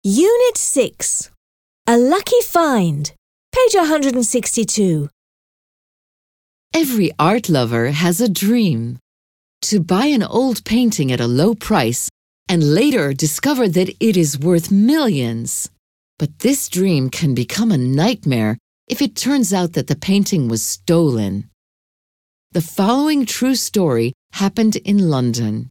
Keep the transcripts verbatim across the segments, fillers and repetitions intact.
Unit six. A Lucky Find. Page one hundred sixty-two. Every art lover has a dream. To buy an old painting at a low price and later discover that it is worth millions. But this dream can become a nightmare if it turns out that the painting was stolen. The following true story happened in London.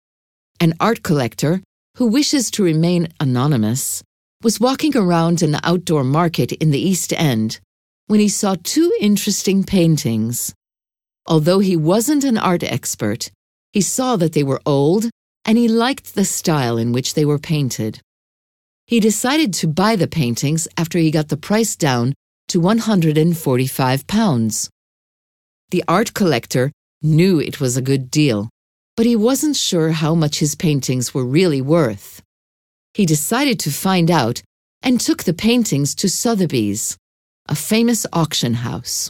An art collector, who wishes to remain anonymous, was walking around an outdoor market in the East End when he saw two interesting paintings. Although he wasn't an art expert, he saw that they were old and he liked the style in which they were painted. He decided to buy the paintings after he got the price down to one hundred forty-five pounds. The art collector knew it was a good deal, but he wasn't sure how much his paintings were really worth. He decided to find out and took the paintings to Sotheby's, a famous auction house.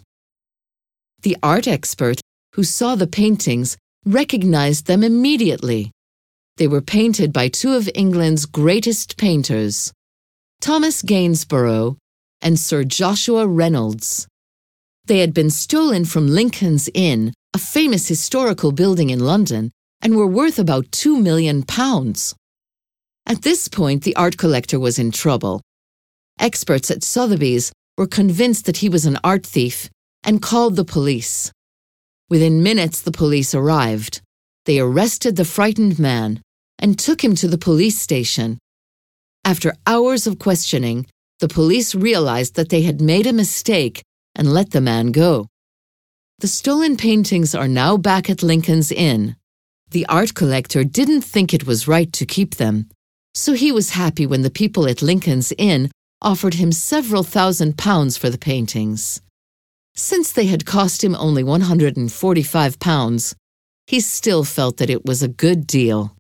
The art expert who saw the paintings recognized them immediately. They were painted by two of England's greatest painters, Thomas Gainsborough and Sir Joshua Reynolds. They had been stolen from Lincoln's Inn, a famous historical building in London, and were worth about two million pounds. At this point, the art collector was in trouble. Experts at Sotheby's were convinced that he was an art thief and called the police. Within minutes, the police arrived. They arrested the frightened man and took him to the police station. After hours of questioning, the police realized that they had made a mistake and let the man go. The stolen paintings are now back at Lincoln's Inn. The art collector didn't think it was right to keep them, so he was happy when the people at Lincoln's Inn offered him several thousand pounds for the paintings. Since they had cost him only one hundred forty-five pounds, he still felt that it was a good deal.